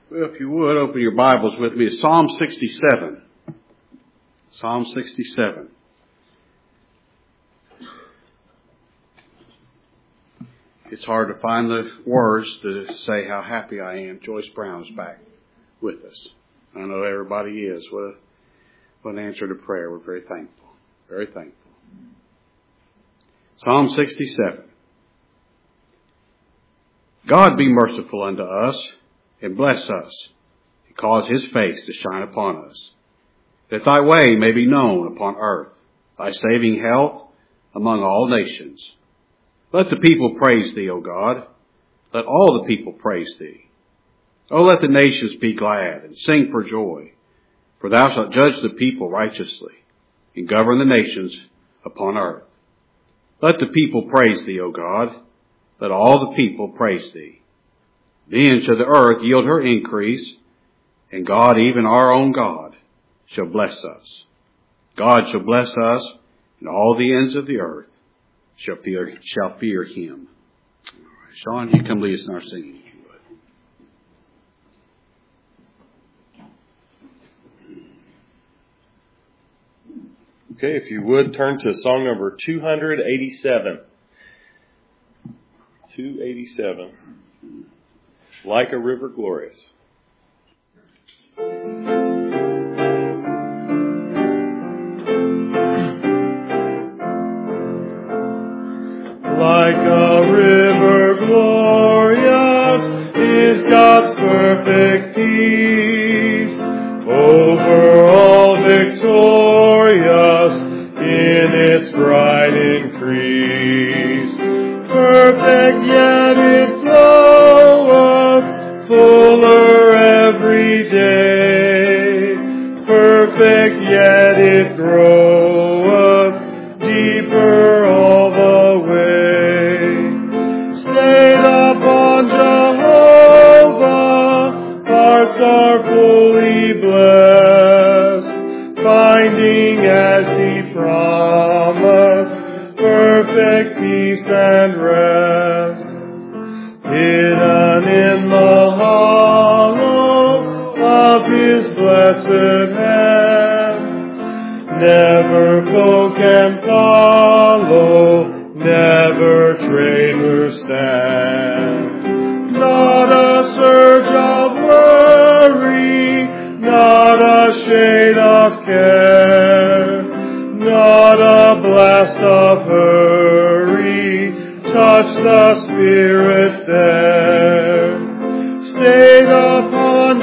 Well, if you would, open your Bibles with me to Psalm 67. Psalm 67. It's hard to find the words to say how happy I am. Joyce Brown's back with us. I know everybody is. What an answer to prayer. We're very thankful. Very thankful. Psalm 67. God be merciful unto us and bless us, and cause his face to shine upon us, that thy way may be known upon earth, thy saving health among all nations. Let the people praise thee, O God. Let all the people praise thee. O let the nations be glad and sing for joy, for thou shalt judge the people righteously and govern the nations upon earth. Let the people praise thee, O God. Let all the people praise thee. Then shall the earth yield her increase, and God, even our own God, shall bless us. God shall bless us, and all the ends of the earth shall fear him. All right, Sean, you come lead us in our singing. Okay, if you would, turn to song number 287. 287. Like a River Glorious. Like a river glorious is God's perfect peace, over all victorious in its bright increase. Perfect yet it floweth, fuller every day. Perfect yet it groweth, deeper all the way. Stayed upon Jehovah, hearts are fully blessed, finding as he promised, perfect peace and rest. Hidden in the hollow of his blessed hand, never foe can follow, never traitor stand. Not a surge of worry, not a shade of care, not a blast of hurry, touch the Spirit there. Stayed upon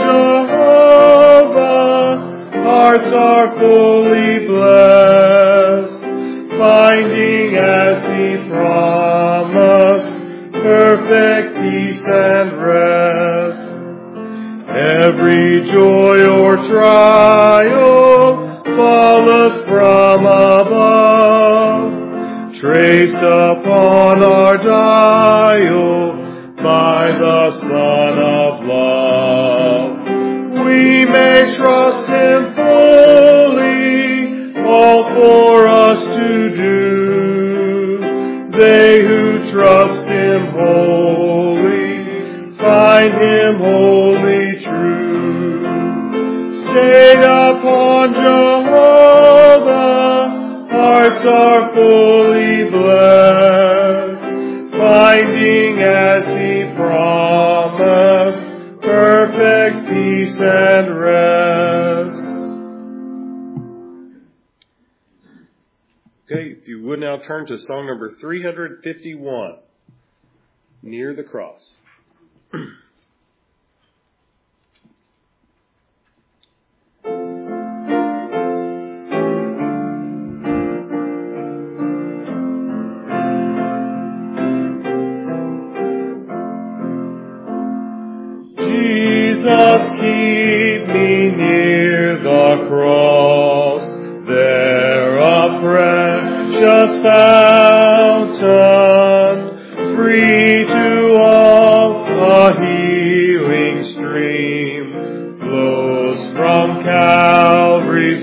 Jehovah, hearts are fully blessed, finding as he promised, perfect peace and rest. Every joy or trial falleth from above, traced upon our dial by the Son of Love. We may trust him fully, all for us to do. They who trust him wholly, find him wholly true. Stayed upon Jehovah, hearts are fully blessed, finding as he promised, perfect peace and rest. Okay, if you would now turn to song number 351, Near the Cross. Jesus, keep me near the cross, there a precious fountain, free to all, a healing stream, flows from Calvary's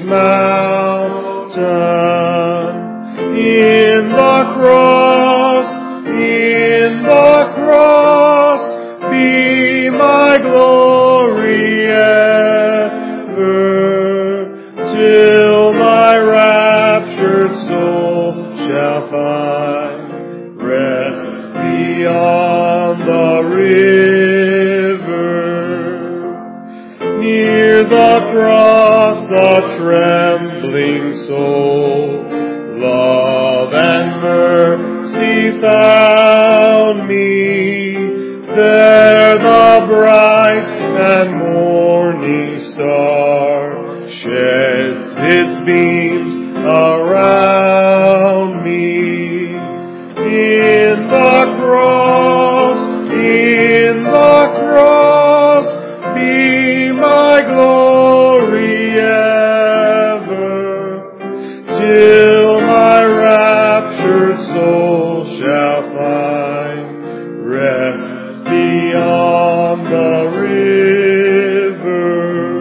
mountain. In the cross, be my glory the cross the trembling soul love and mercy found me. There the bright and morning star sheds its beams around me. In the cross, be my glory ever, till my raptured soul shall find rest beyond the river.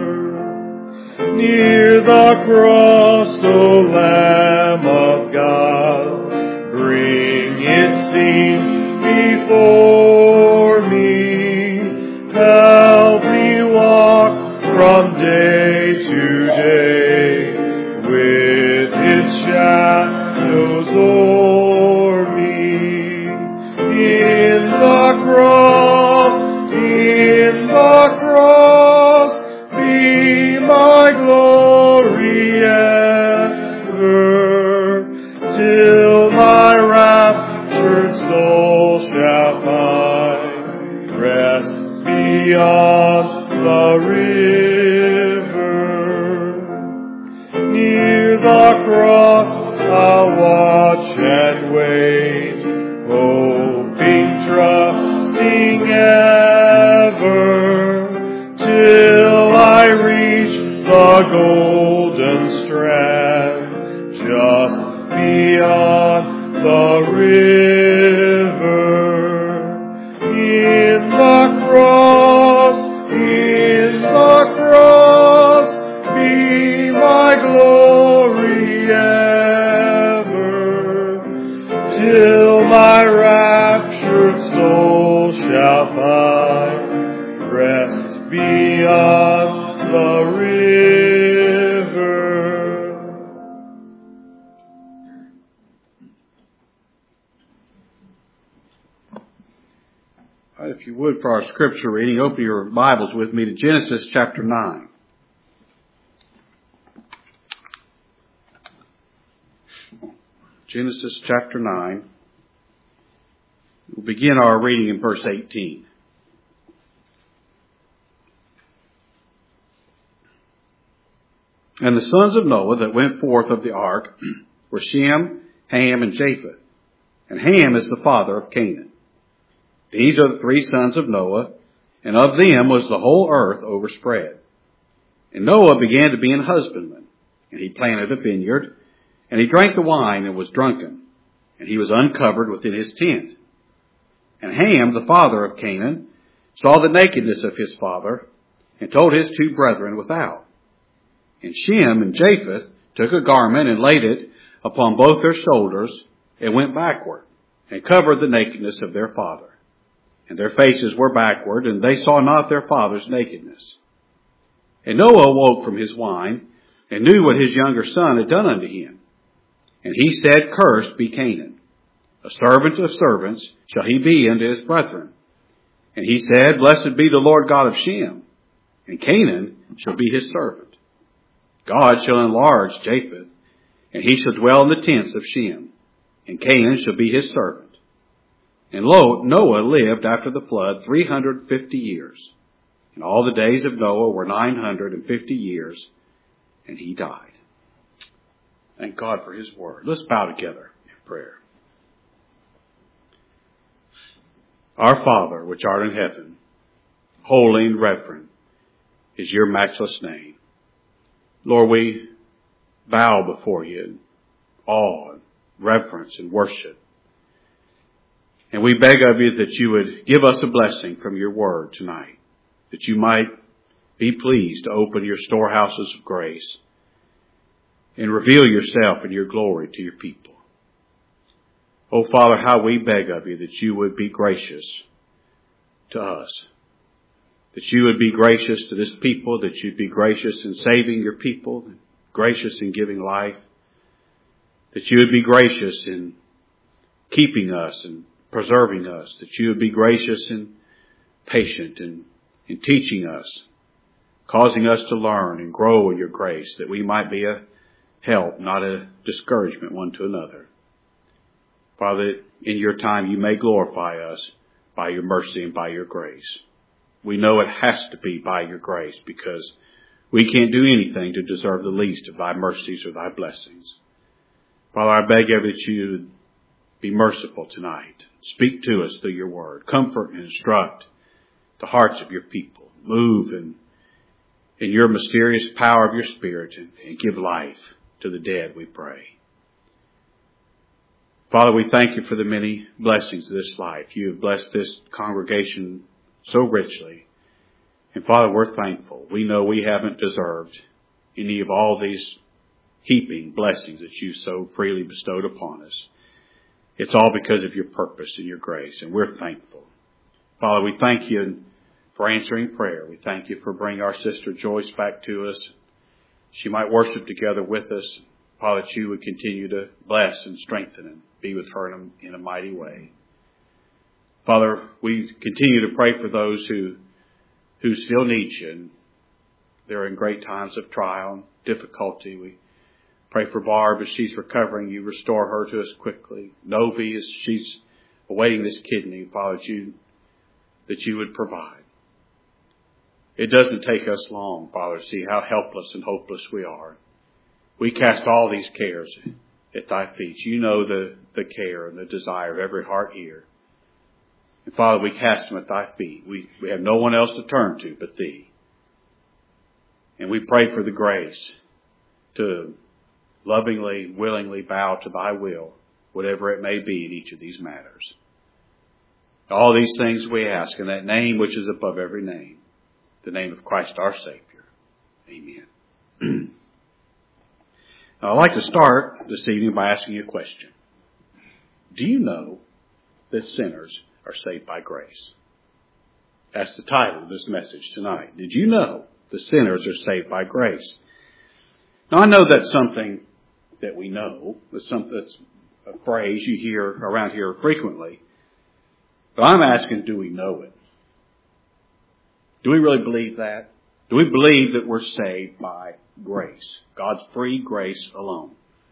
Near the cross, O Lamb of God, bring its scenes before me. Help me walk from day to day with its shadows o'er me. In the cross, be my glory ever, till my raptured soul shall find rest beyond the river. Near the cross I'll watch and wait, hoping, trusting ever, till I reach the golden strand just beyond the river. In the cross, be my glory ever, till my raptured soul shall find rest beyond the river. All right, if you would, for our scripture reading, open your Bibles with me to Genesis chapter 9. Genesis chapter 9. We'll begin our reading in verse 18. And the sons of Noah that went forth of the ark were Shem, Ham, and Japheth. And Ham is the father of Canaan. These are the three sons of Noah, and of them was the whole earth overspread. And Noah began to be an husbandman, and he planted a vineyard, and he drank the wine and was drunken, and he was uncovered within his tent. And Ham, the father of Canaan, saw the nakedness of his father, and told his two brethren without. And Shem and Japheth took a garment and laid it upon both their shoulders, and went backward, and covered the nakedness of their father. And their faces were backward, and they saw not their father's nakedness. And Noah awoke from his wine, and knew what his younger son had done unto him. And he said, Cursed be Canaan. A servant of servants shall he be unto his brethren. And he said, Blessed be the Lord God of Shem, and Canaan shall be his servant. God shall enlarge Japheth, and he shall dwell in the tents of Shem, and Canaan shall be his servant. And Noah lived after the flood 350 years. And all the days of Noah were 950 years, and he died. Thank God for his word. Let's bow together in prayer. Our Father, which art in heaven, holy and reverend is your matchless name. Lord, we bow before you in awe, and reverence, and worship. And we beg of you that you would give us a blessing from your word tonight, that you might be pleased to open your storehouses of grace and reveal yourself and your glory to your people. Oh, Father, how we beg of you that you would be gracious to us, that you would be gracious to this people, that you'd be gracious in saving your people, gracious in giving life, that you would be gracious in keeping us and preserving us, that you would be gracious and patient in teaching us, causing us to learn and grow in your grace, that we might be a help, not a discouragement one to another. Father, in your time you may glorify us by your mercy and by your grace. We know it has to be by your grace, because we can't do anything to deserve the least of thy mercies or thy blessings. Father, I beg of you that you would be merciful tonight. Speak to us through your word. Comfort and instruct the hearts of your people. Move in your mysterious power of your Spirit and give life to the dead, we pray. Father, we thank you for the many blessings of this life. You have blessed this congregation so richly. And Father, we're thankful. We know we haven't deserved any of all these heaping blessings that you so freely bestowed upon us. It's all because of your purpose and your grace, and we're thankful. Father, we thank you for answering prayer. We thank you for bringing our sister Joyce back to us. She might worship together with us. Father, that you would continue to bless and strengthen and be with her in a mighty way. Father, we continue to pray for those who still need you, and they're in great times of trial and difficulty. We pray for Barb as she's recovering. You restore her to us quickly. Novi, as she's awaiting this kidney, Father, that you would provide. It doesn't take us long, Father, to see how helpless and hopeless we are. We cast all these cares at thy feet. You know the care and the desire of every heart here. And Father, we cast them at thy feet. We have no one else to turn to but thee. And we pray for the grace to lovingly, willingly bow to thy will, whatever it may be in each of these matters. All these things we ask in that name which is above every name, the name of Christ our Savior. Amen. Now, I'd like to start this evening by asking you a question. Do you know that sinners are saved by grace? That's the title of this message tonight. Did you know the sinners are saved by grace? Now, I know that's something that we know. That's a phrase you hear around here frequently. But I'm asking, do we know it? Do we really believe that? Do we believe that we're saved by grace? God's free grace alone.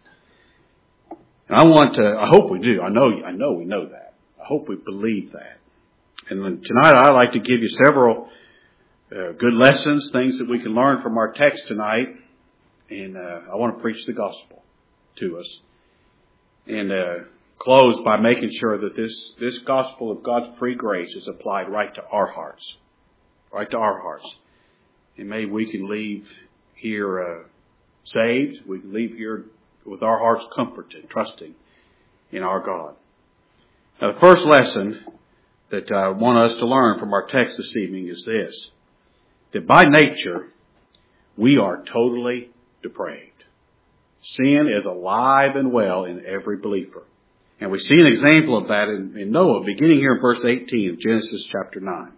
And I hope we do. I know we know that. I hope we believe that. And then tonight I'd like to give you several good lessons, things that we can learn from our text tonight. And I want to preach the gospel to us. And close by making sure that this gospel of God's free grace is applied right to our hearts. Right to our hearts. And maybe we can leave here saved. We can leave here with our hearts comforted, trusting in our God. Now, the first lesson that I want us to learn from our text this evening is this: that by nature, we are totally depraved. Sin is alive and well in every believer. And we see an example of that in Noah, beginning here in verse 18 of Genesis chapter 9.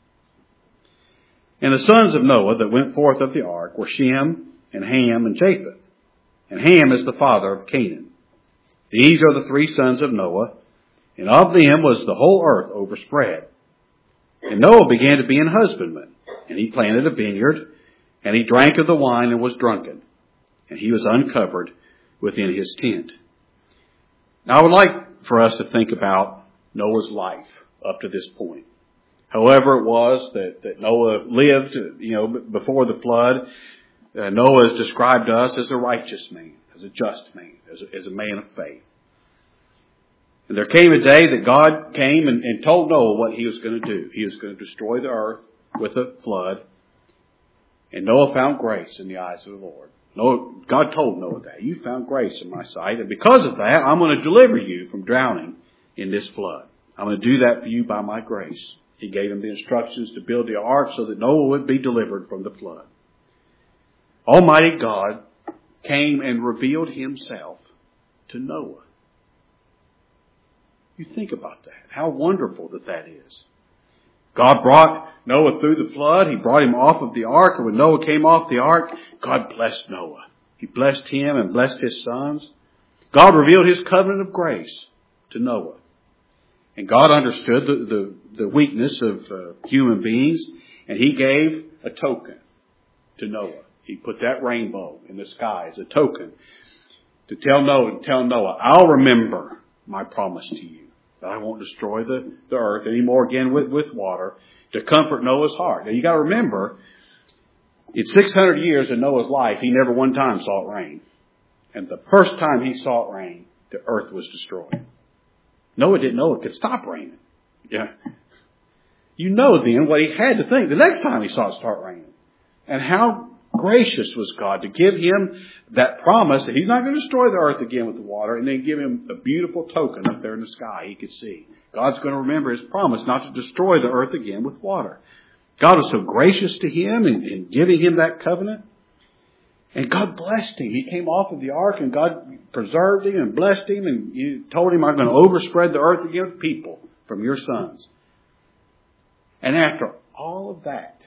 And the sons of Noah that went forth of the ark were Shem and Ham and Japheth. And Ham is the father of Canaan. These are the three sons of Noah, and of them was the whole earth overspread. And Noah began to be an husbandman, and he planted a vineyard, and he drank of the wine and was drunken, and he was uncovered within his tent. Now I would like for us to think about Noah's life up to this point. However it was that Noah lived, before the flood, Noah is described to us as a righteous man, as a just man, as a man of faith. And there came a day that God came and told Noah what he was going to do. He was going to destroy the earth with a flood. And Noah found grace in the eyes of the Lord. God told Noah that. You found grace in my sight. And because of that, I'm going to deliver you from drowning in this flood. I'm going to do that for you by my grace. He gave him the instructions to build the ark so that Noah would be delivered from the flood. Almighty God came and revealed himself to Noah. You think about that. How wonderful that is. God brought Noah through the flood. He brought him off of the ark. And when Noah came off the ark, God blessed Noah. He blessed him and blessed his sons. God revealed his covenant of grace to Noah. And God understood the weakness of human beings. And he gave a token. to Noah. He put that rainbow in the sky as a token to tell Noah, I'll remember my promise to you, that I won't destroy the earth anymore again with water, to comfort Noah's heart. Now you got to remember, in 600 years of Noah's life, he never one time saw it rain. And the first time he saw it rain, the earth was destroyed. Noah didn't know it could stop raining. Yeah. You know then what he had to think the next time he saw it start raining. And how gracious was God to give him that promise that he's not going to destroy the earth again with the water, and then give him a beautiful token up there in the sky he could see. God's going to remember his promise not to destroy the earth again with water. God was so gracious to him in giving him that covenant. And God blessed him. He came off of the ark and God preserved him and blessed him, and he told him, I'm going to overspread the earth again with people from your sons. And after all of that,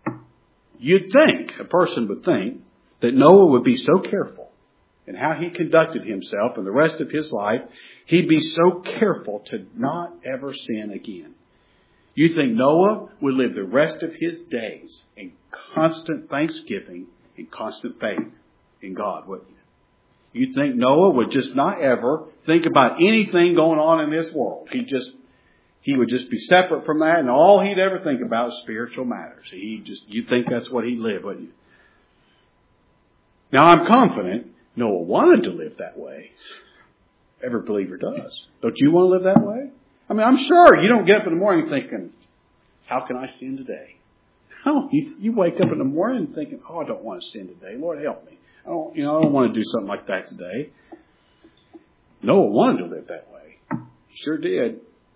a person would think that Noah would be so careful in how he conducted himself and the rest of his life. He'd be so careful to not ever sin again. You think Noah would live the rest of his days in constant thanksgiving and constant faith in God, wouldn't you? You'd think Noah would just not ever think about anything going on in this world. He would just be separate from that, and all he'd ever think about is spiritual matters. You'd think that's what he'd live, wouldn't you? Now, I'm confident Noah wanted to live that way. Every believer does. Don't you want to live that way? I mean, I'm sure you don't get up in the morning thinking, how can I sin today? No, you wake up in the morning thinking, I don't want to sin today. Lord, help me. I don't want to do something like that today. Noah wanted to live that way. He sure did.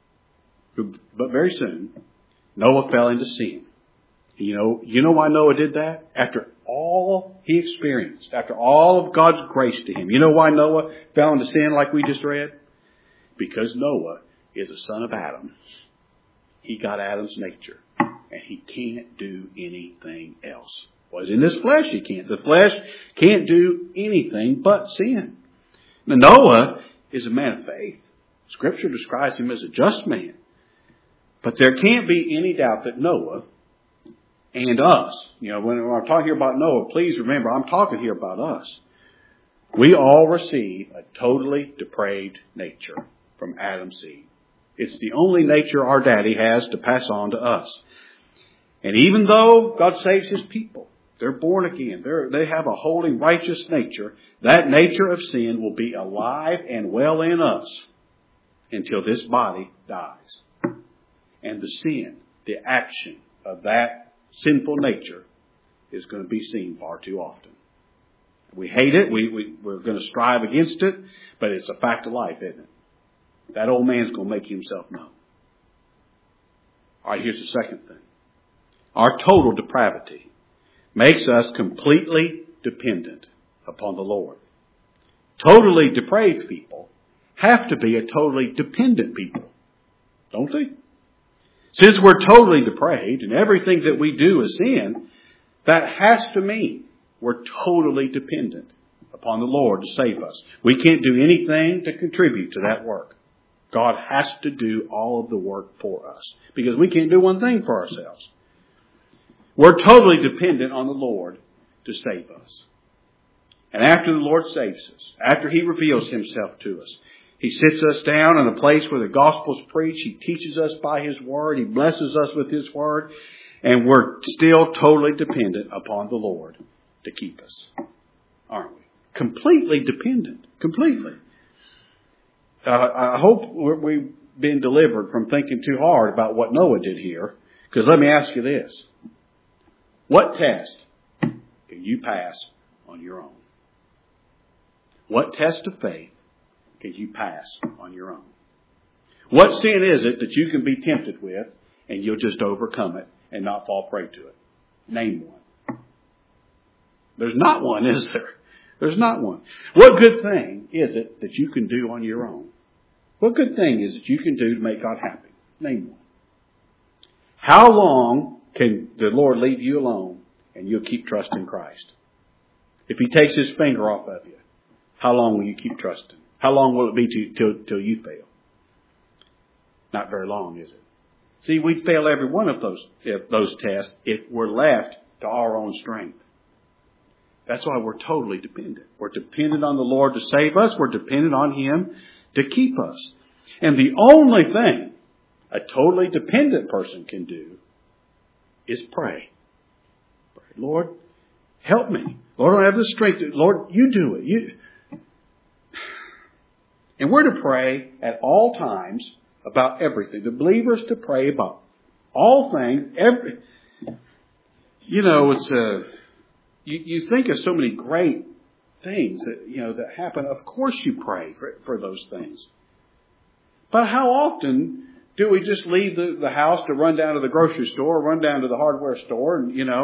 But very soon, Noah fell into sin. You know why Noah did that? After all he experienced, after all of God's grace to him, you know why Noah fell into sin like we just read? Because Noah is a son of Adam. He got Adam's nature, and he can't do anything else. Was in this flesh he can't. The flesh can't do anything but sin. Now, Noah is a man of faith. Scripture describes him as a just man. But there can't be any doubt that Noah and us, when I'm talking here about Noah, please remember, I'm talking here about us. We all receive a totally depraved nature from Adam's seed. It's the only nature our daddy has to pass on to us. And even though God saves his people, they're born again, they have a holy, righteous nature, that nature of sin will be alive and well in us until this body dies. And the sin, the action of that sinful nature is going to be seen far too often. We hate it. We're going to strive against it, but it's a fact of life, isn't it? That old man's going to make himself known. All right, here's the second thing. Our total depravity makes us completely dependent upon the Lord. Totally depraved people have to be a totally dependent people, don't they? Since we're totally depraved and everything that we do is sin, that has to mean we're totally dependent upon the Lord to save us. We can't do anything to contribute to that work. God has to do all of the work for us because we can't do one thing for ourselves. We're totally dependent on the Lord to save us. And after the Lord saves us, after he reveals himself to us, he sits us down in a place where the gospel's preached. He teaches us by his word. He blesses us with his word. And we're still totally dependent upon the Lord to keep us. Aren't we? Completely dependent. Completely. I hope we've been delivered from thinking too hard about what Noah did here. Because let me ask you this. What test can you pass on your own? What test of faith can you pass on your own? What sin is it that you can be tempted with and you'll just overcome it and not fall prey to it? Name one. There's not one, is there? There's not one. What good thing is it that you can do on your own? What good thing is it you can do to make God happy? Name one. How long can the Lord leave you alone and you'll keep trusting Christ? If he takes his finger off of you, how long will you keep trusting? How long will it be till you fail? Not very long, is it? See, we fail every one of those tests if we're left to our own strength. That's why we're totally dependent. We're dependent on the Lord to save us. We're dependent on Him to keep us. And the only thing a totally dependent person can do is pray. Lord, help me. Lord, I don't have the strength. Lord, you do it. And we're to pray at all times about everything. The believers to pray about all things. You think of so many great things that happen. Of course you pray for those things. But how often do we just leave the house to run down to the grocery store, run down to the hardware store, and, did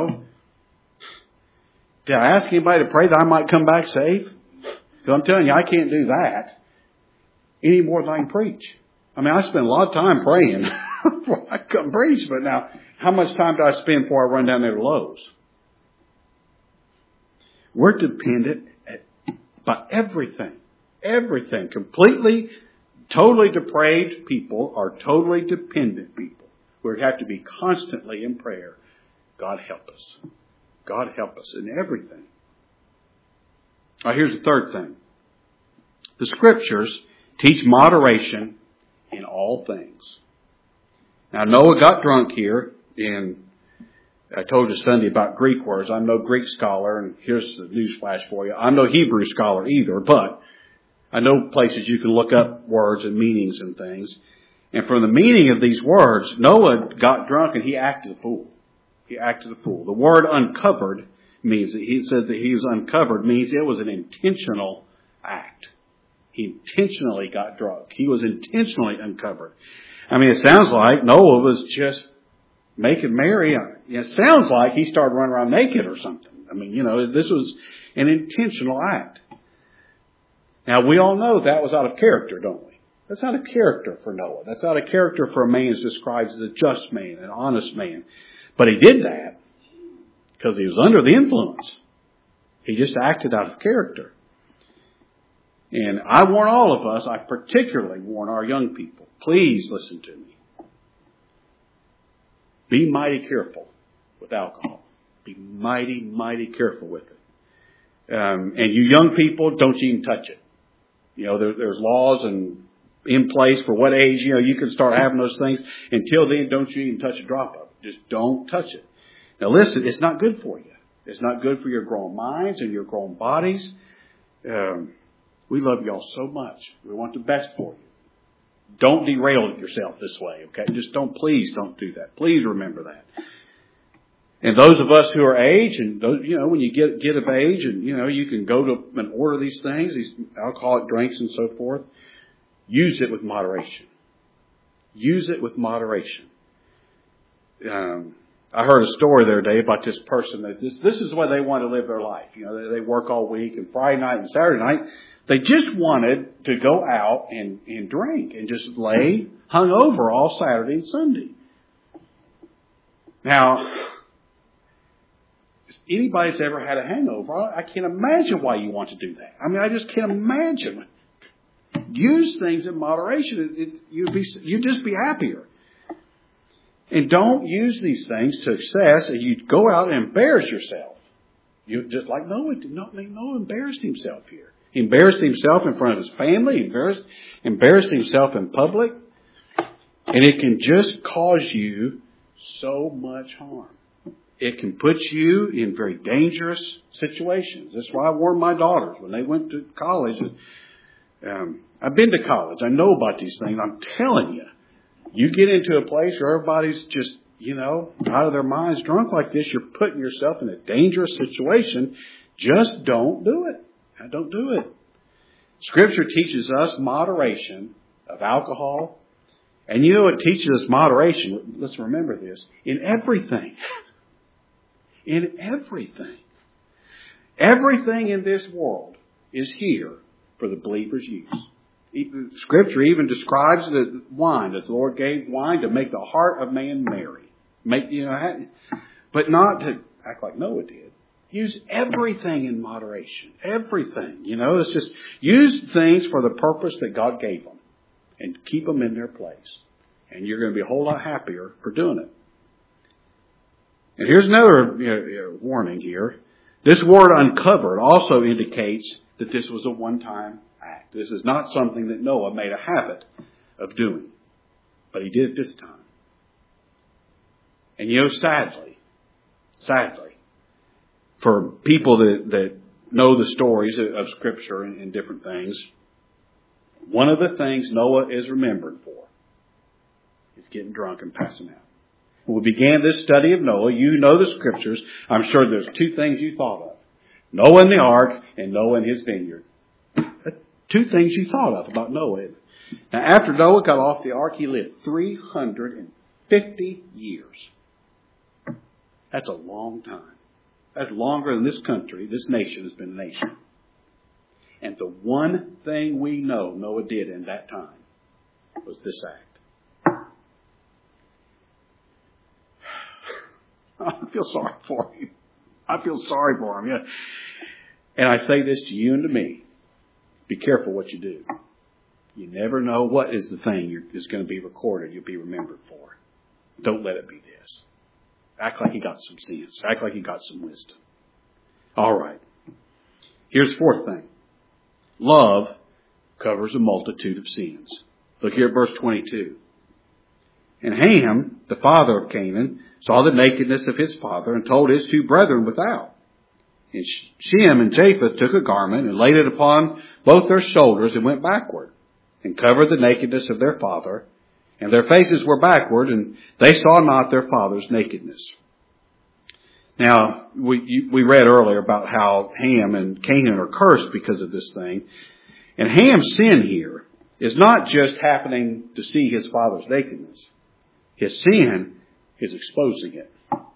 I ask anybody to pray that I might come back safe? Because I'm telling you, I can't do that any more than I can preach. I mean, I spend a lot of time praying before I come preach, but now, how much time do I spend before I run down there to Lowe's? We're dependent by everything. Everything. Completely, totally depraved people are totally dependent people. We have to be constantly in prayer. God help us. God help us in everything. Here's the third thing. The Scriptures teach moderation in all things. Now, Noah got drunk here, and I told you Sunday about Greek words. I'm no Greek scholar, and here's the news flash for you. I'm no Hebrew scholar either, but I know places you can look up words and meanings and things. And from the meaning of these words, Noah got drunk and he acted a fool. He acted a fool. The word uncovered means that he said that he was uncovered means it was an intentional act. He intentionally got drunk. He was intentionally uncovered. I mean, it sounds like Noah was just making merry. It sounds like he started running around naked or something. I mean, this was an intentional act. Now, we all know that was out of character, don't we? That's out of character for Noah. That's out of character for a man who's described as a just man, an honest man. But he did that because he was under the influence. He just acted out of character. And I warn all of us, I particularly warn our young people, please listen to me. Be mighty careful with alcohol. Be mighty, mighty careful with it. And you young people, don't you even touch it. There's laws in place for what age, you can start having those things. Until then, don't you even touch a drop of it. Just don't touch it. Now listen, it's not good for you. It's not good for your grown minds and your grown bodies. We love y'all so much. We want the best for you. Don't derail yourself this way, okay? Please don't do that. Please remember that. And those of us who are age, and those, when you get of age, and you can go to and order these things, these alcoholic drinks and so forth. Use it with moderation. Use it with moderation. I heard a story the other day about this person that this is the way they want to live their life. They work all week, and Friday night and Saturday night, they just wanted to go out and drink and just lay hungover all Saturday and Sunday. Now, anybody that's ever had a hangover, I can't imagine why you want to do that. I mean, I just can't imagine. Use things in moderation. You'd just be happier. And don't use these things to excess, and you go out and embarrass yourself. You just like Noah did. Noah embarrassed himself here. He embarrassed himself in front of his family. Embarrassed himself in public. And it can just cause you so much harm. It can put you in very dangerous situations. That's why I warned my daughters when they went to college. I've been to college. I know about these things. I'm telling you. You get into a place where everybody's just, out of their minds drunk like this, you're putting yourself in a dangerous situation. Just don't do it. Don't do it. Scripture teaches us moderation of alcohol. And it teaches us moderation. Let's remember this. In everything. In everything. Everything in this world is here for the believer's use. Scripture even describes the wine, that the Lord gave wine to make the heart of man merry. But not to act like Noah did. Use everything in moderation. Everything. It's just use things for the purpose that God gave them. And keep them in their place. And you're going to be a whole lot happier for doing it. And here's another warning here. This word uncovered also indicates that this was a one-time act. This is not something that Noah made a habit of doing. But he did it this time. And sadly, for people that know the stories of Scripture and different things, one of the things Noah is remembered for is getting drunk and passing out. When we began this study of Noah, you know the Scriptures. I'm sure there's two things you thought of. Noah and the ark and Noah and his vineyard. That's two things you thought of about Noah. Now, after Noah got off the ark, he lived 350 years. That's a long time. That's longer than this country, this nation has been a nation. And the one thing we know Noah did in that time was this act. I feel sorry for him. I feel sorry for him. Yeah. And I say this to you and to me. Be careful what you do. You never know what is the thing is going to be recorded, you'll be remembered for. Don't let it be this. Act like you got some sense. Act like you got some wisdom. All right. Here's the fourth thing. Love covers a multitude of sins. Look here at verse 22. And Ham, the father of Canaan, saw the nakedness of his father and told his two brethren without. And Shem and Japheth took a garment and laid it upon both their shoulders and went backward and covered the nakedness of their father. And their faces were backward, and they saw not their father's nakedness. Now, we read earlier about how Ham and Canaan are cursed because of this thing. And Ham's sin here is not just happening to see his father's nakedness. His sin is exposing it.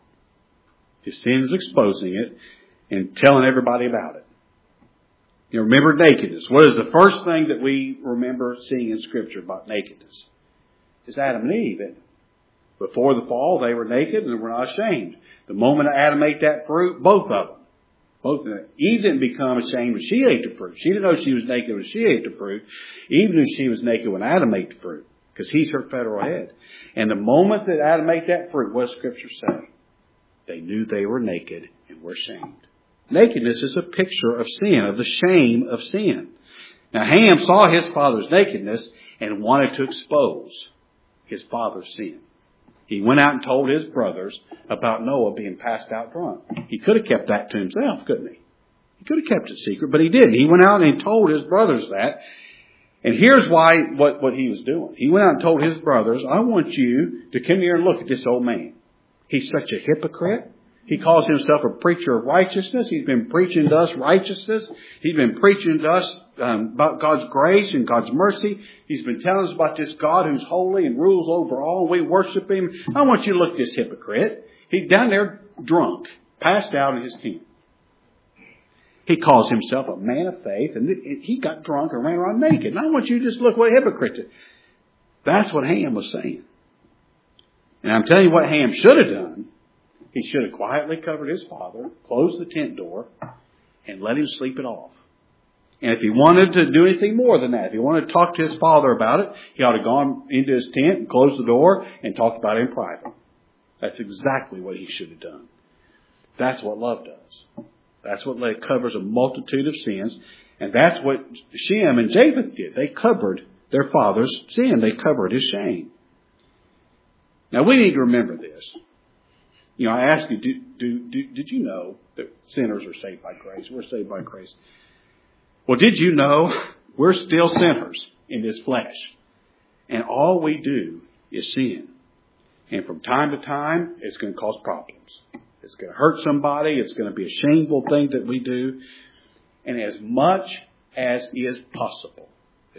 His sin is exposing it and telling everybody about it. You remember nakedness. What is the first thing that we remember seeing in Scripture about nakedness? It's Adam and Eve. Before the fall, they were naked and were not ashamed. The moment Adam ate that fruit, both of them. Eve didn't become ashamed when she ate the fruit. She didn't know she was naked when she ate the fruit. Eve knew she was naked when Adam ate the fruit, because he's her federal head. And the moment that Adam ate that fruit, what does Scripture say? They knew they were naked and were ashamed. Nakedness is a picture of sin, of the shame of sin. Now, Ham saw his father's nakedness and wanted to expose his father's sin. He went out and told his brothers about Noah being passed out drunk. He could have kept that to himself, couldn't he? He could have kept it secret, but he didn't. He went out and told his brothers that. And here's what he was doing. He went out and told his brothers, I want you to come here and look at this old man. He's such a hypocrite. He calls himself a preacher of righteousness. He's been preaching to us righteousness. He's been preaching to us about God's grace and God's mercy. He's been telling us about this God who's holy and rules over all. We worship Him. I want you to look at this hypocrite. He's down there drunk, passed out in his tent. He calls himself a man of faith, and he got drunk and ran around naked. And I want you to just look what a hypocrite did. That's what Ham was saying. And I'm telling you what Ham should have done. He should have quietly covered his father, closed the tent door, and let him sleep it off. And if he wanted to do anything more than that, if he wanted to talk to his father about it, he ought to have gone into his tent and closed the door and talked about it in private. That's exactly what he should have done. That's what love does. That's what covers a multitude of sins. And that's what Shem and Japheth did. They covered their father's sin. They covered his shame. Now we need to remember this. You know, I asked you, did you know that sinners are saved by grace? We're saved by grace. Well, did you know we're still sinners in this flesh? And all we do is sin. And from time to time, it's going to cause problems. It's going to hurt somebody. It's going to be a shameful thing that we do. And as much as is possible,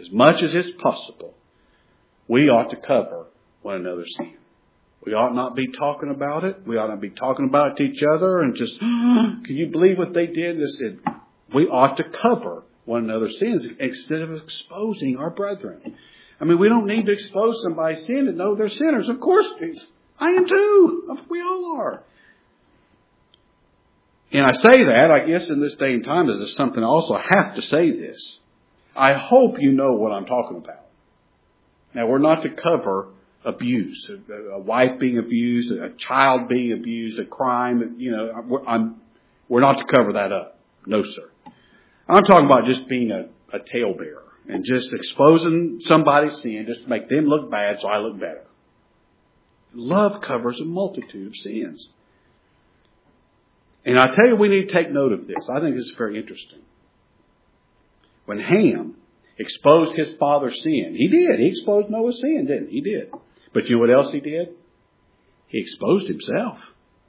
we ought to cover one another's sin. We ought not be talking about it. We ought not be talking about it to each other and just, can you believe what they did? We ought to cover one another's sins instead of exposing our brethren. I mean, we don't need to expose somebody's sin to know they're sinners. Of course, I am too. We all are. And I say that, I guess, in this day and time, is something I also have to say this. I hope you know what I'm talking about. Now, we're not to cover abuse, a wife being abused, a child being abused, a crime. You know, We're not to cover that up. No, sir. I'm talking about just being a talebearer and just exposing somebody's sin just to make them look bad so I look better. Love covers a multitude of sins. And I tell you, we need to take note of this. I think this is very interesting. When Ham exposed his father's sin, he did. He exposed Noah's sin, didn't he? He did. But you know what else he did? He exposed himself.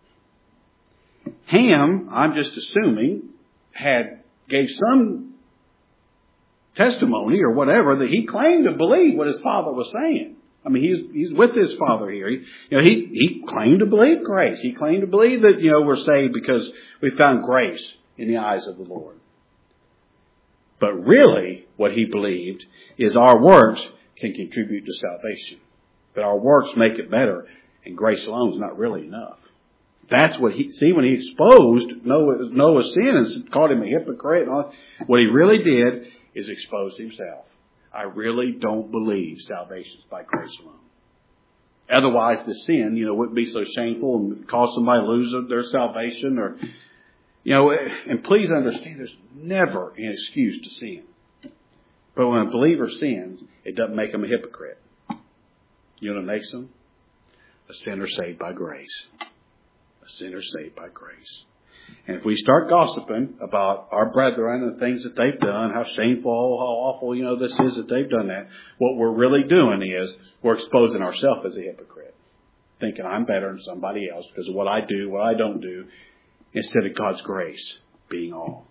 Ham, I'm just assuming, gave some testimony or whatever that he claimed to believe what his father was saying. I mean, he's with his father here. He claimed to believe grace. He claimed to believe that, we're saved because we found grace in the eyes of the Lord. But really, what he believed is our works can contribute to salvation. That our works make it better, and grace alone is not really enough. That's what when he exposed Noah's sin and called him a hypocrite, and all, what he really did is expose himself. I really don't believe salvation is by grace alone. Otherwise, the sin, wouldn't be so shameful and cause somebody to lose their salvation. Or, and please understand, there's never an excuse to sin. But when a believer sins, it doesn't make them a hypocrite. You know what makes them? A sinner saved by grace. A sinner saved by grace. And if we start gossiping about our brethren and the things that they've done, how shameful, how awful, this is that they've done that, what we're really doing is we're exposing ourselves as a hypocrite. Thinking I'm better than somebody else because of what I do, what I don't do, instead of God's grace being all.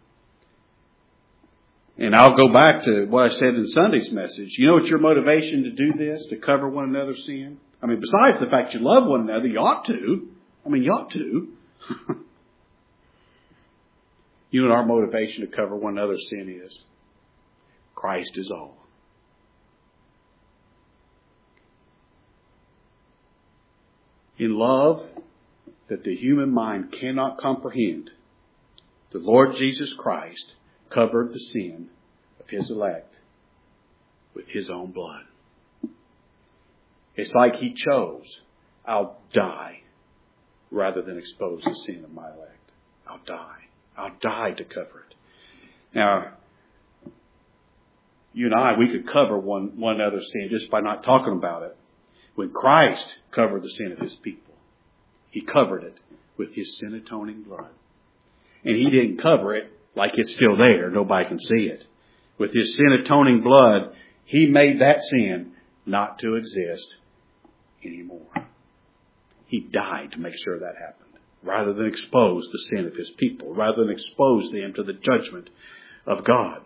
And I'll go back to what I said in Sunday's message. You know what's your motivation to do this, to cover one another's sin? I mean, besides the fact you love one another, you ought to. You ought to. You know what our motivation to cover one another's sin is? Christ is all. In love that the human mind cannot comprehend, the Lord Jesus Christ covered the sin of His elect with His own blood. It's like He chose, I'll die rather than expose the sin of my elect. I'll die. I'll die to cover it. Now, you and I, we could cover one another's sin just by not talking about it. When Christ covered the sin of His people, He covered it with His sin atoning blood. And He didn't cover it like it's still there. Nobody can see it. With His sin atoning blood, He made that sin not to exist anymore. He died to make sure that happened. Rather than expose the sin of His people. Rather than expose them to the judgment of God.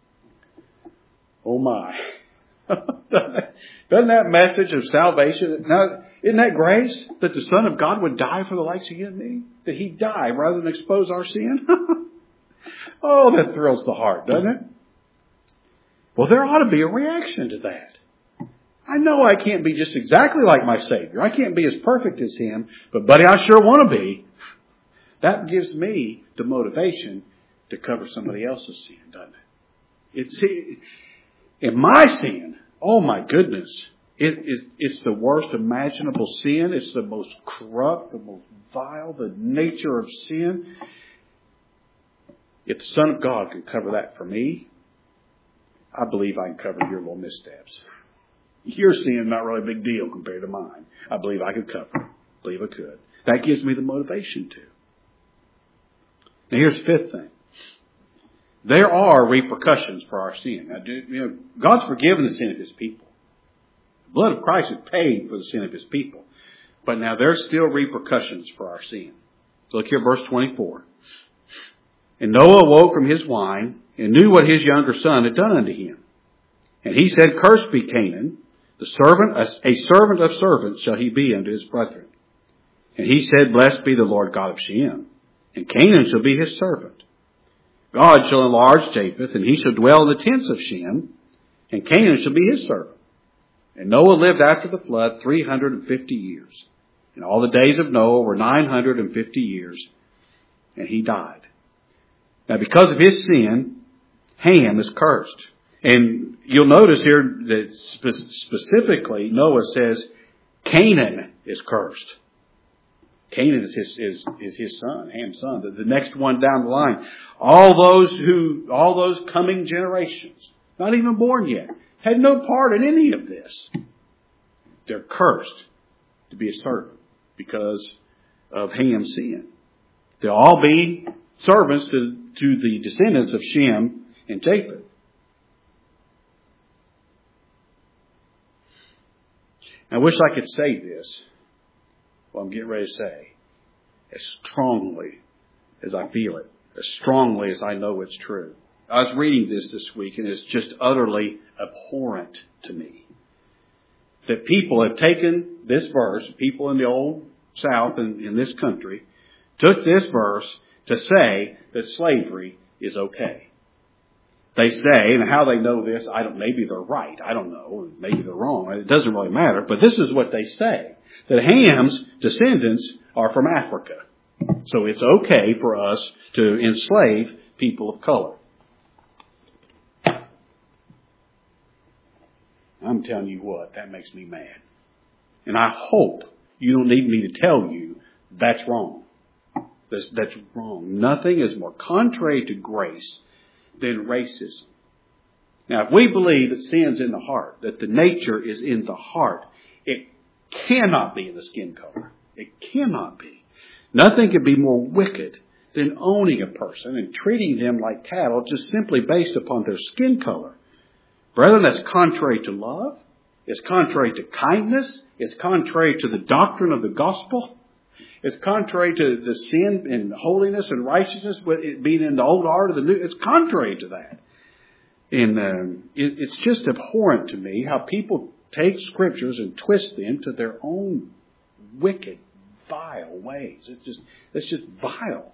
Oh my. Doesn't that message of salvation, now, isn't that grace? That the Son of God would die for the likes of you and me? That He died rather than expose our sin? Oh, that thrills the heart, doesn't it? Well, there ought to be a reaction to that. I know I can't be just exactly like my Savior. I can't be as perfect as Him, but buddy, I sure want to be. That gives me the motivation to cover somebody else's sin, doesn't it? In my sin, oh my goodness, it's the worst imaginable sin. It's the most corrupt, the most vile, the nature of sin. If the Son of God can cover that for me, I believe I can cover your little missteps. Your sin is not really a big deal compared to mine. I believe I could cover it. I believe I could. That gives me the motivation to. Now here's the fifth thing. There are repercussions for our sin. Now, God's forgiven the sin of His people. The blood of Christ has paid for the sin of His people. But now there's still repercussions for our sin. So look here, verse 24. And Noah awoke from his wine and knew what his younger son had done unto him. And he said, Cursed be Canaan, a servant of servants shall he be unto his brethren. And he said, Blessed be the Lord God of Shem, and Canaan shall be his servant. God shall enlarge Japheth, and he shall dwell in the tents of Shem, and Canaan shall be his servant. And Noah lived after the flood 350 years. And all the days of Noah were 950 years, and he died. Now because of his sin, Ham is cursed. And you'll notice here that specifically Noah says Canaan is cursed. Canaan is his son, Ham's son. The next one down the line. All those coming generations, not even born yet, had no part in any of this. They're cursed to be a servant because of Ham's sin. They'll all be servants to the descendants of Shem and Japheth. I wish I could say this, what I'm getting ready to say, as strongly as I feel it, as strongly as I know it's true. I was reading this week, and it's just utterly abhorrent to me that people have taken this verse, people in the old South and in this country, took this verse to say that slavery is okay. They say, and how they know this, maybe they're right. I don't know. Maybe they're wrong. It doesn't really matter. But this is what they say. That Ham's descendants are from Africa. So it's okay for us to enslave people of color. I'm telling you what, that makes me mad. And I hope you don't need me to tell you that's wrong. That's wrong. Nothing is more contrary to grace than racism. Now, if we believe that sin's in the heart, that the nature is in the heart, it cannot be in the skin color. It cannot be. Nothing could be more wicked than owning a person and treating them like cattle just simply based upon their skin color. Brethren, that's contrary to love. It's contrary to kindness. It's contrary to the doctrine of the gospel. It's contrary to the sin and holiness and righteousness, with it being in the old art of the new. It's contrary to that. And it's just abhorrent to me how people take scriptures and twist them to their own wicked, vile ways. It's just vile.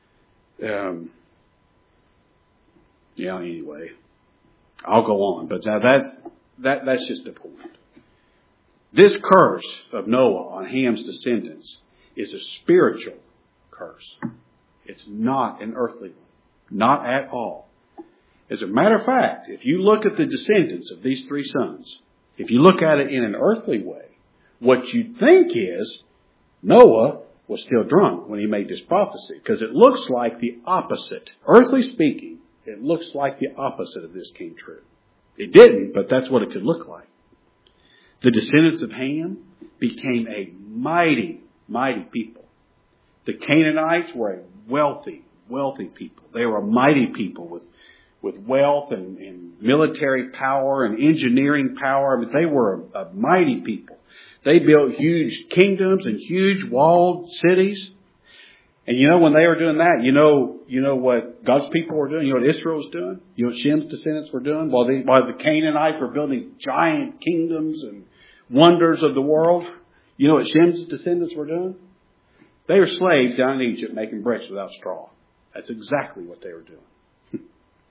Anyway, I'll go on, but now that's just abhorrent. This curse of Noah on Ham's descendants is a spiritual curse. It's not an earthly one. Not at all. As a matter of fact, if you look at the descendants of these three sons, if you look at it in an earthly way, what you'd think is Noah was still drunk when he made this prophecy, because it looks like the opposite. Earthly speaking, it looks like the opposite of this came true. It didn't, but that's what it could look like. The descendants of Ham became a mighty people. The Canaanites were a wealthy people. They were a mighty people with wealth and military power and engineering power. But they were a mighty people. They built huge kingdoms and huge walled cities. And when they were doing that, you know what God's people were doing? You know what Israel was doing? You know what Shem's descendants were doing? While the Canaanites were building giant kingdoms and wonders of the world, you know what Shem's descendants were doing? They were slaves down in Egypt making bricks without straw. That's exactly what they were doing.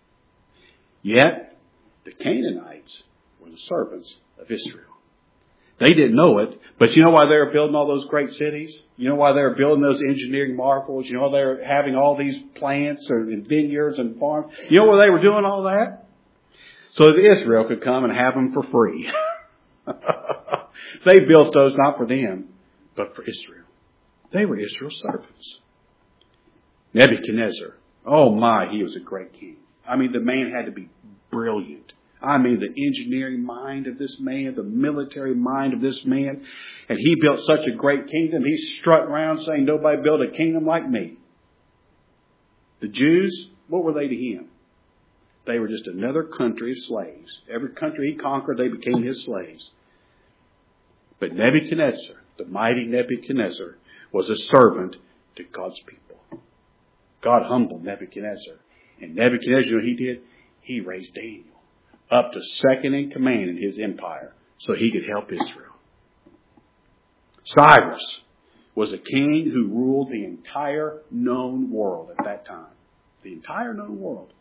Yet, the Canaanites were the servants of Israel. They didn't know it, but you know why they were building all those great cities? You know why they were building those engineering marvels? You know why they were having all these plants and vineyards and farms? You know why they were doing all that? So that Israel could come and have them for free. They built those not for them, but for Israel. They were Israel's servants. Nebuchadnezzar. Oh my, he was a great king. I mean, the man had to be brilliant. I mean, the engineering mind of this man, the military mind of this man. And he built such a great kingdom, he's strutting around saying, nobody built a kingdom like me. The Jews, what were they to him? They were just another country of slaves. Every country he conquered, they became his slaves. But Nebuchadnezzar, the mighty Nebuchadnezzar, was a servant to God's people. God humbled Nebuchadnezzar. And Nebuchadnezzar, what he did? He raised Daniel up to second in command in his empire so he could help Israel. Cyrus was a king who ruled the entire known world at that time. The entire known world.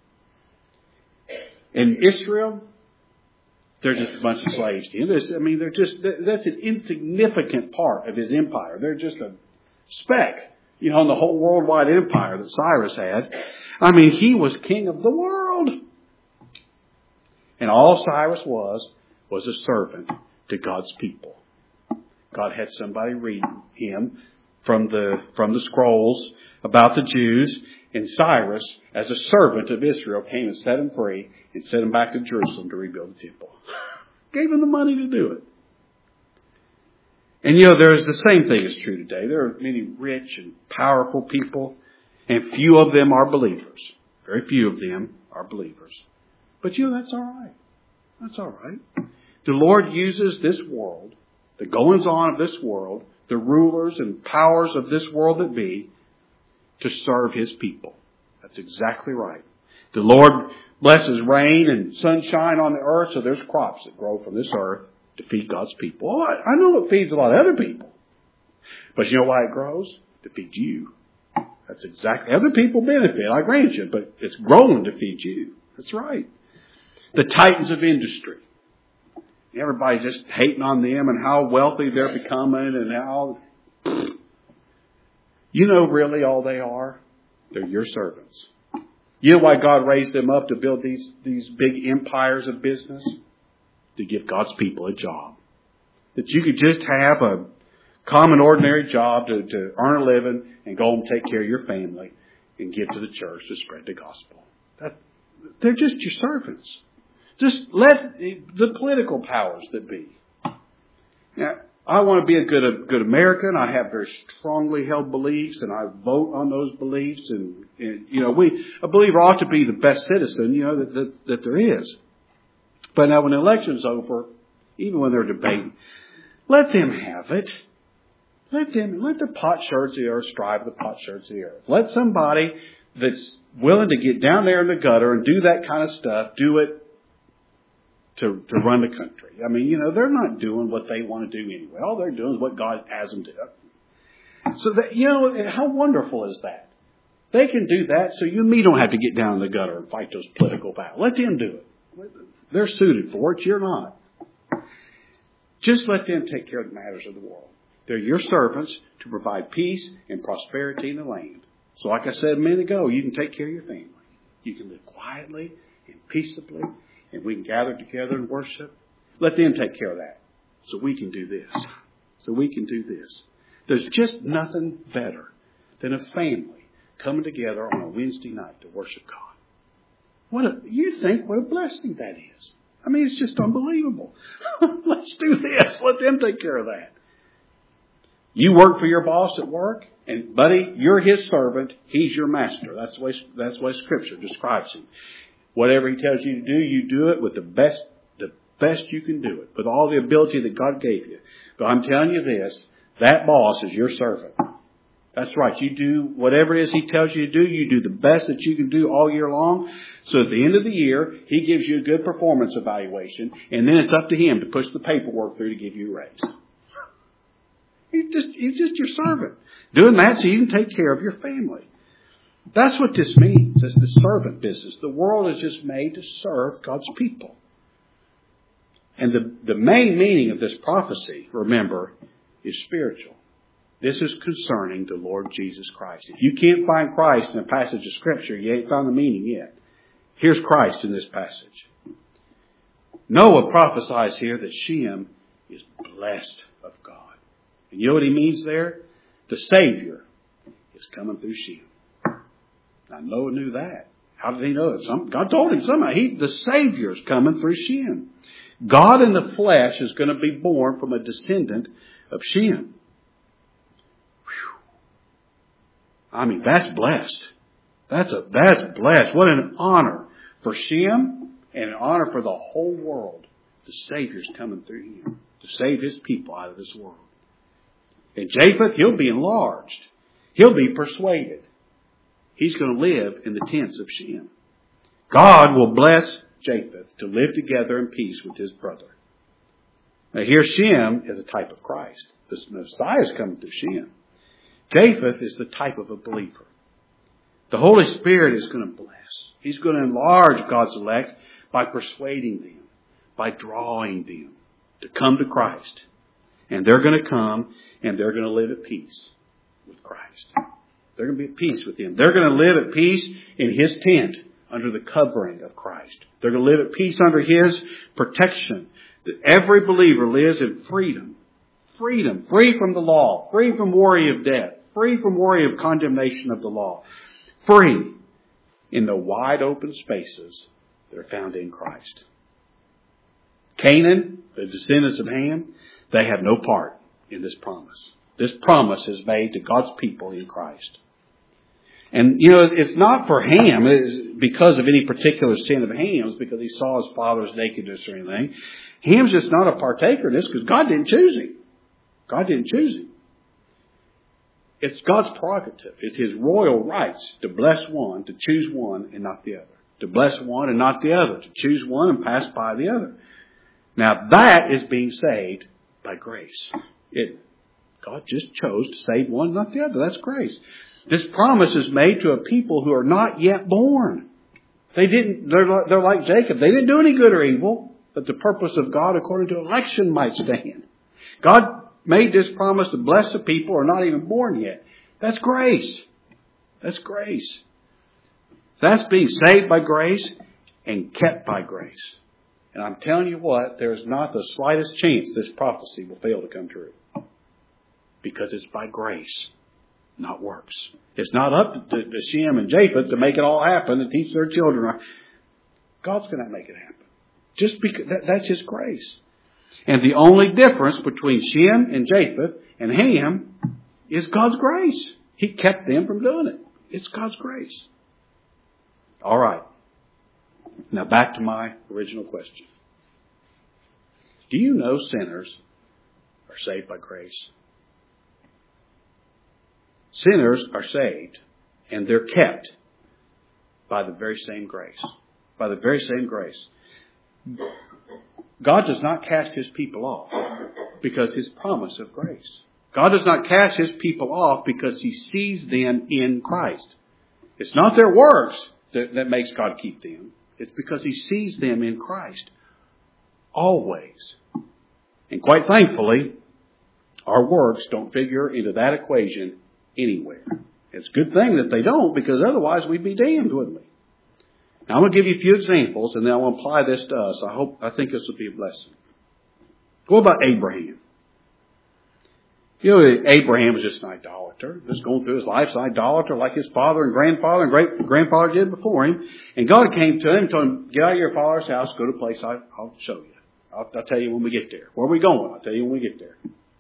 In Israel, they're just a bunch of slaves to him. That's an insignificant part of his empire. They're just a speck, in the whole worldwide empire that Cyrus had. I mean, he was king of the world. And all Cyrus was a servant to God's people. God had somebody read him from the scrolls about the Jews. And Cyrus, as a servant of Israel, came and set them free and sent them back to Jerusalem to rebuild the temple. Gave them the money to do it. And there's the same thing is true today. There are many rich and powerful people, and few of them are believers. Very few of them are believers. But that's all right. That's all right. The Lord uses this world, the goings on of this world, the rulers and powers of this world that be, to serve His people. That's exactly right. The Lord blesses rain and sunshine on the earth, so there's crops that grow from this earth to feed God's people. Well, I know it feeds a lot of other people. But you know why it grows? To feed you. That's exactly. Other people benefit, I grant you, but it's growing to feed you. That's right. The titans of industry. Everybody just hating on them and how wealthy they're becoming and how... really all they are? They're your servants. You know why God raised them up to build these big empires of business? To give God's people a job. That you could just have a common, ordinary job to earn a living and go home and take care of your family and give to the church to spread the gospel. They're just your servants. Just let the political powers that be. Now, I want to be a good American. I have very strongly held beliefs, and I vote on those beliefs. And a believer ought to be the best citizen, that there is. But now, when the election's over, even when they're debating, let them have it. Let the potshirts of the earth strive the potshirts of the earth. Let somebody that's willing to get down there in the gutter and do that kind of stuff do it to run the country. I mean, they're not doing what they want to do anyway. All they're doing is what God has them to do. So that, how wonderful is that? They can do that, so you and me don't have to get down in the gutter and fight those political battles. Let them do it. They're suited for it. You're not. Just let them take care of the matters of the world. They're your servants to provide peace and prosperity in the land. So like I said a minute ago, you can take care of your family. You can live quietly and peaceably, and we can gather together and worship. Let them take care of that. So we can do this. There's just nothing better than a family coming together on a Wednesday night to worship God. You think what a blessing that is. I mean, it's just unbelievable. Let's do this. Let them take care of that. You work for your boss at work, and buddy, you're his servant. He's your master. That's the way Scripture describes him. Whatever he tells you to do, you do it with the best you can do it, with all the ability that God gave you. But I'm telling you this, that boss is your servant. That's right. You do whatever it is he tells you to do. You do the best that you can do all year long. So at the end of the year, he gives you a good performance evaluation, and then it's up to him to push the paperwork through to give you a raise. He's just your servant. Doing that so you can take care of your family. That's what this means. It's the servant business. The world is just made to serve God's people. And the main meaning of this prophecy, remember, is spiritual. This is concerning the Lord Jesus Christ. If you can't find Christ in a passage of Scripture, you ain't found the meaning yet. Here's Christ in this passage. Noah prophesies here that Shem is blessed of God. And you know what he means there? The Savior is coming through Shem. Now Noah knew that. How did he know it? God told him somehow. The Savior is coming through Shem. God in the flesh is going to be born from a descendant of Shem. I mean, that's blessed. That's blessed. What an honor for Shem and an honor for the whole world. The Savior's coming through him to save his people out of this world. And Japheth, he'll be enlarged. He'll be persuaded. He's going to live in the tents of Shem. God will bless Japheth to live together in peace with his brother. Now here Shem is a type of Christ. The Messiah is coming through Shem. Japheth is the type of a believer. The Holy Spirit is going to bless. He's going to enlarge God's elect by persuading them, by drawing them to come to Christ. And they're going to come and they're going to live at peace with Christ. They're going to be at peace with Him. They're going to live at peace in His tent under the covering of Christ. They're going to live at peace under His protection. That every believer lives in freedom. Freedom. Free from the law. Free from worry of death. free from worry of condemnation of the law, free in the wide open spaces that are found in Christ. Canaan, the descendants of Ham, they have no part in this promise. This promise is made to God's people in Christ. And, it's not for Ham because of any particular sin of Ham's, because he saw his father's nakedness or anything. Ham's just not a partaker in this because God didn't choose him. God didn't choose him. It's God's prerogative. It's His royal rights to bless one, to choose one and not the other. To bless one and not the other. To choose one and pass by the other. Now that is being saved by grace. God just chose to save one, not the other. That's grace. This promise is made to a people who are not yet born. They're like Jacob. They didn't do any good or evil, but the purpose of God according to election might stand. God made this promise to bless the people who are not even born yet. That's grace. That's grace. That's being saved by grace and kept by grace. And I'm telling you what, there's not the slightest chance this prophecy will fail to come true. Because it's by grace, not works. It's not up to Shem and Japheth to make it all happen and teach their children. God's going to make it happen. Just because that's His grace. And the only difference between Shem and Japheth and Ham is God's grace. He kept them from doing it. It's God's grace. All right. Now back to my original question. Do you know sinners are saved by grace? Sinners are saved and they're kept by the very same grace. By the very same grace. God does not cast His people off because His promise of grace. God does not cast His people off because He sees them in Christ. It's not their works that makes God keep them. It's because He sees them in Christ. Always. And quite thankfully, our works don't figure into that equation anywhere. It's a good thing that they don't, because otherwise we'd be damned, wouldn't we? Now I'm going to give you a few examples, and then I want to apply this to us. I think this will be a blessing. What about Abraham? Abraham was just an idolater. Just going through his life as an idolater like his father and great-grandfather did before him. And God came to him and told him, get out of your father's house, go to a place I'll show you. I'll tell you when we get there. Where are we going? I'll tell you when we get there.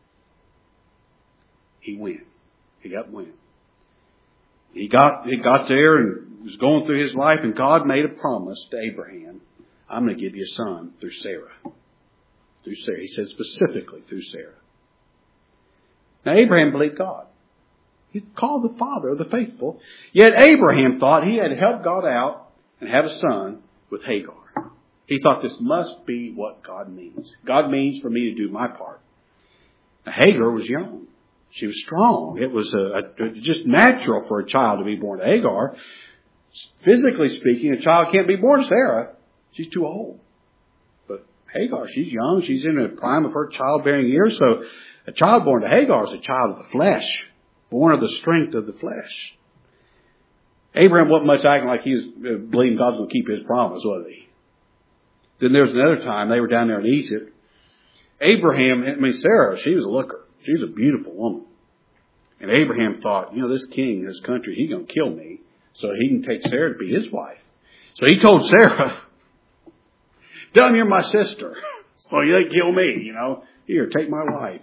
He went. He got wind. He got there and was going through his life, and God made a promise to Abraham. I'm going to give you a son through Sarah. Through Sarah. He said specifically through Sarah. Now Abraham believed God. He's called the father of the faithful. Yet Abraham thought he had helped God out and have a son with Hagar. He thought this must be what God means. God means for me to do my part. Now, Hagar was young. She was strong. It was just natural for a child to be born to Hagar. Physically speaking, a child can't be born to Sarah. She's too old. But Hagar, she's young. She's in the prime of her childbearing years. So a child born to Hagar is a child of the flesh, born of the strength of the flesh. Abraham wasn't much acting like he was believing God's going to keep His promise, was he? Then there was another time they were down there in Egypt. Sarah, she was a looker. She was a beautiful woman. And Abraham thought, this king in this country, he's going to kill me so he can take Sarah to be his wife. So he told Sarah, tell him you're my sister. So you ain't kill me, Here, take my wife,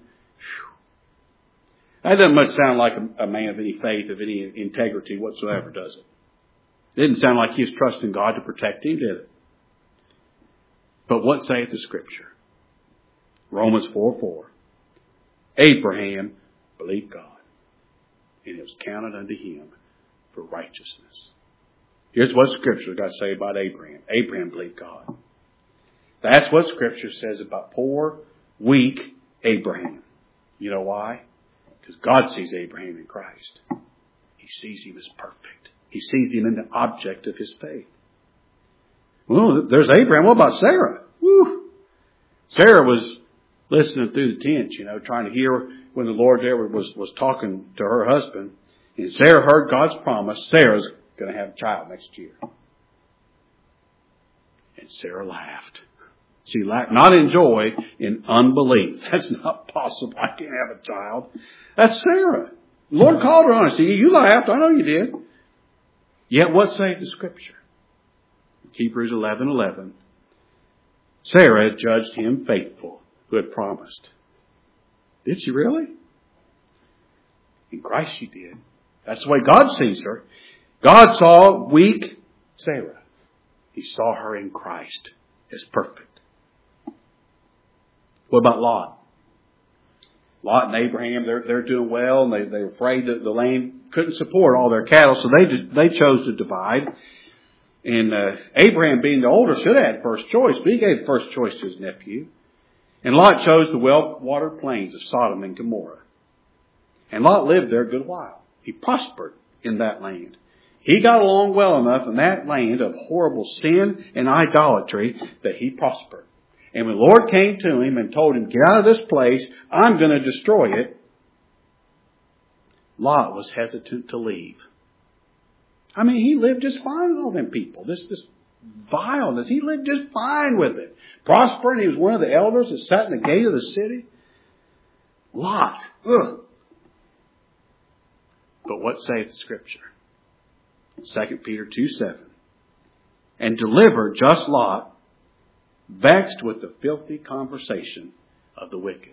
That doesn't much sound like a man of any faith, of any integrity whatsoever, does it? It didn't sound like he was trusting God to protect him, did it? But what saith the Scripture? Romans 4:4. Abraham believed God, and it was counted unto him for righteousness. Here's what Scripture got to say about Abraham. Abraham believed God. That's what Scripture says about poor, weak Abraham. You know why? Because God sees Abraham in Christ. He sees him as perfect. He sees him in the object of his faith. Well, there's Abraham. What about Sarah? Woo! Sarah was listening through the tent, trying to hear when the Lord there was talking to her husband. And Sarah heard God's promise. Sarah's going to have a child next year. And Sarah laughed. She laughed, not in joy, in unbelief. That's not possible. I can't have a child. That's Sarah. The Lord called her on it. See, you laughed. I know you did. Yet what saith the Scripture? Hebrews 11:11. Sarah judged him faithful who had promised. Did she really? In Christ she did. That's the way God sees her. God saw weak Sarah. He saw her in Christ as perfect. What about Lot? Lot and Abraham, they're doing well, and they're afraid that the land couldn't support all their cattle, so they chose to divide. And Abraham, being the older, should have had first choice, but he gave first choice to his nephew. And Lot chose the well-watered plains of Sodom and Gomorrah. And Lot lived there a good while. He prospered in that land. He got along well enough in that land of horrible sin and idolatry that he prospered. And when the Lord came to him and told him, get out of this place, I'm going to destroy it, Lot was hesitant to leave. I mean, he lived just fine with all them people. This vileness, he lived just fine with it. Prospering, he was one of the elders that sat in the gate of the city. Lot, ugh. But what saith the Scripture? 2 Peter 2:7. And deliver just Lot, vexed with the filthy conversation of the wicked.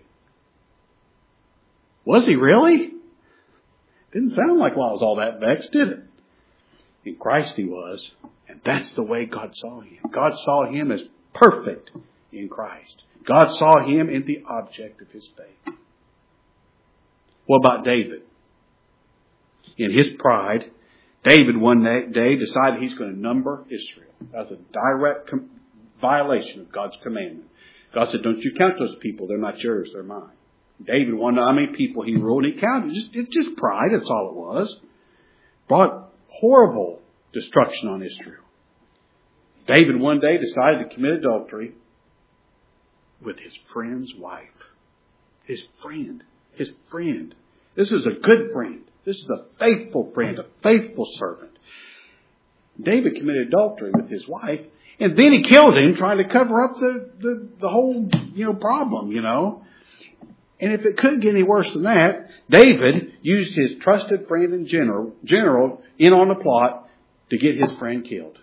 Was he really? Didn't sound like Lot was all that vexed, did it? In Christ he was. And that's the way God saw him. God saw him as perfect in Christ. God saw him in the object of his faith. What about David? In his pride, David one day decided he's going to number Israel. That was a direct violation of God's commandment. God said, don't you count those people. They're not yours. They're mine. David wanted to know how many people he ruled. He counted. It's just pride. That's all it was. Brought horrible destruction on Israel. David one day decided to commit adultery with his friend's wife. His friend. His friend. This is a good friend. This is a faithful friend, a faithful servant. David committed adultery with his wife, and then he killed him trying to cover up the whole, problem, And if it couldn't get any worse than that, David used his trusted friend and general in on the plot to get his friend killed.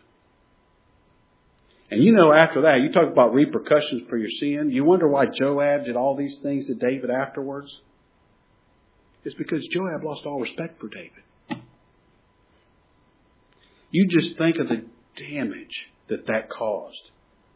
And after that, you talk about repercussions for your sin. You wonder why Joab did all these things to David afterwards? It's because Joab lost all respect for David. You just think of the damage that caused.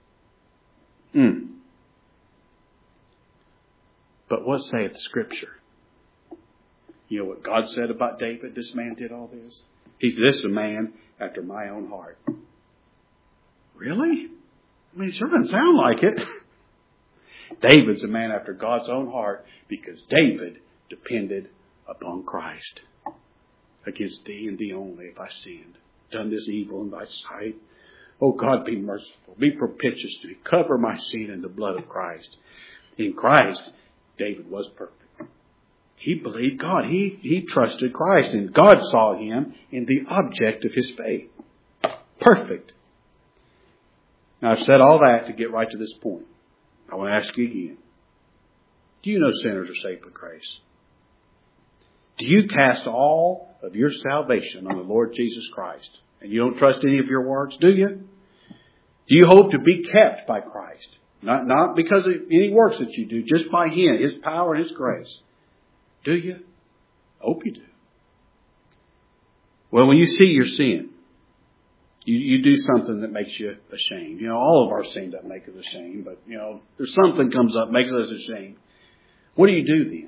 But what saith the Scripture? You know what God said about David? This man did all this. He said, this is a man after my own heart. Really? I mean, it sure doesn't sound like it. David's a man after God's own heart because David depended upon Christ. Against thee and thee only have I sinned, done this evil in thy sight. Oh God, be merciful, be propitious to me, cover my sin in the blood of Christ. In Christ, David was perfect. He believed God. He trusted Christ, and God saw him in the object of his faith. Perfect. Now, I've said all that to get right to this point. I want to ask you again. Do you know sinners are saved by grace? Do you cast all of your salvation on the Lord Jesus Christ? And you don't trust any of your works, do you? Do you hope to be kept by Christ? Not because of any works that you do, just by Him, His power and His grace. Do you? I hope you do. Well, when you see your sin, you do something that makes you ashamed. All of our sin doesn't make us ashamed, but, there's something comes up, makes us ashamed. What do you do then?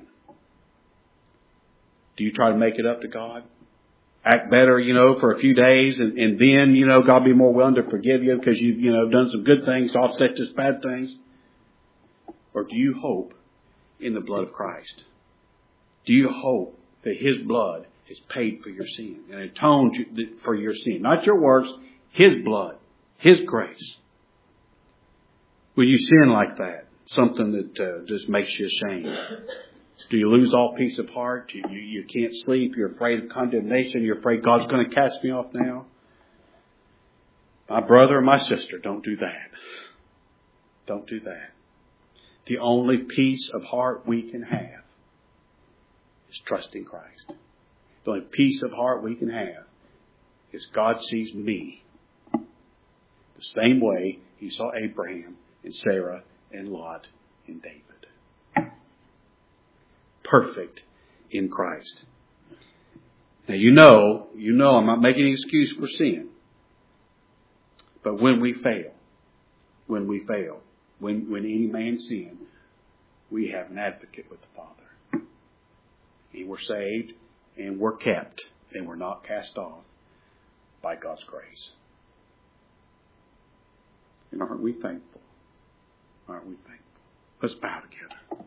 Do you try to make it up to God? Act better, for a few days, and then, God will be more willing to forgive you because you've done some good things to offset just bad things? Or do you hope in the blood of Christ? Do you hope that His blood has paid for your sin and atoned for your sin? Not your works, His blood, His grace. Will you sin like that? Something that just makes you ashamed. Do you lose all peace of heart? You can't sleep. You're afraid of condemnation. You're afraid God's going to cast me off now. My brother or my sister, don't do that. Don't do that. The only peace of heart we can have is trusting Christ. The only peace of heart we can have is God sees me the same way He saw Abraham and Sarah and Lot and David. Perfect in Christ. Now you know I'm not making an excuse for sin. But when we fail, when any man sin, we have an advocate with the Father. And we're saved, and we're kept, and we're not cast off by God's grace. And aren't we thankful? Aren't we thankful? Let's bow together.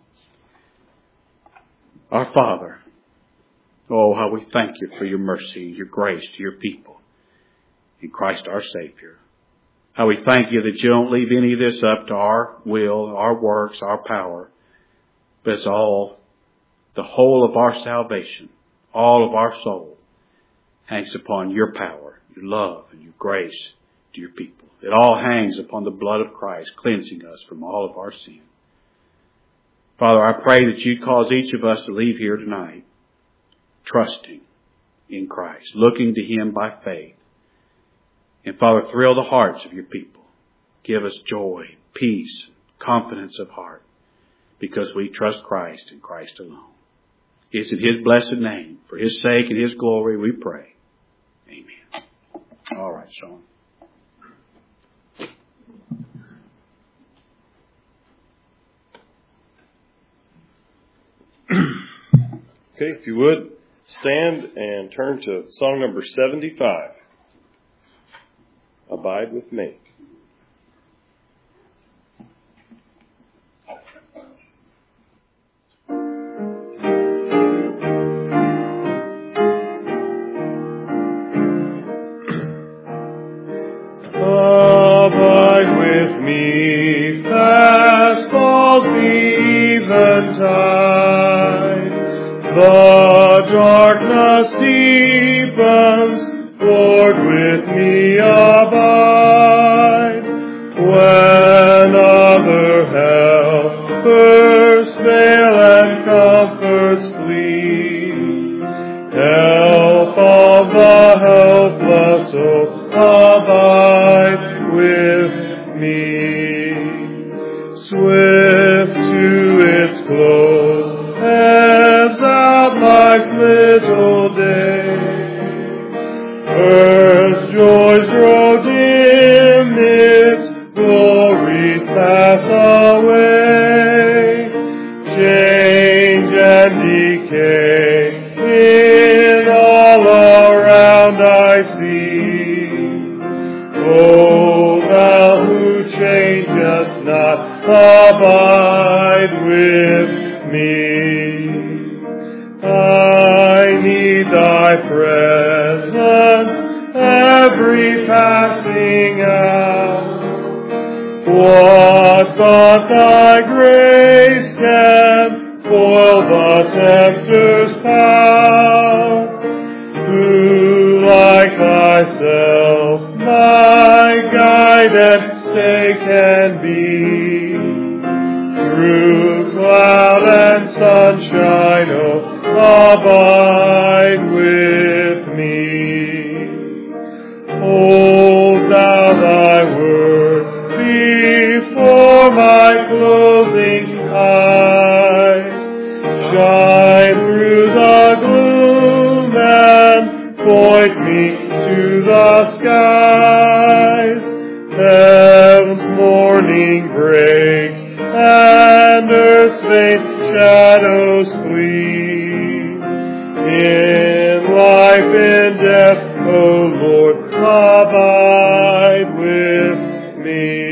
Our Father, oh, how we thank you for your mercy and your grace to your people in Christ our Savior. How we thank you that you don't leave any of this up to our will, our works, our power, but it's all, the whole of our salvation, all of our soul hangs upon your power, your love, and your grace to your people. It all hangs upon the blood of Christ, cleansing us from all of our sin. Father, I pray that you cause each of us to leave here tonight trusting in Christ, looking to Him by faith. And Father, thrill the hearts of your people. Give us joy, peace, confidence of heart, because we trust Christ and Christ alone. It's in His blessed name, for His sake and His glory, we pray. Amen. All right, Sean. Okay, if you would, stand and turn to song number 75. Abide with me. Abide with me, fast falls the eventide. The darkness deepens, Lord, with me abide. When other helpers fail and comforts flee, help of the helpless, oh, abide with me. Swift to its close, ebbs out life's little day. Earth's joys grow dim, its glories pass away. Change and decay in all around I see. O thou who changest not, abide with me. I need thy presence every passing hour. What but thy grace can foil the tempter's power? Who like thyself my guide and stay can be? Through cloud and sunshine, oh, abide with me. Hold thou thy word before my closing eyes. Shine through the gloom and point me to the skies. Heaven's morning breaks and earth's faint shadows flee. In life, in death, O Lord, abide with me.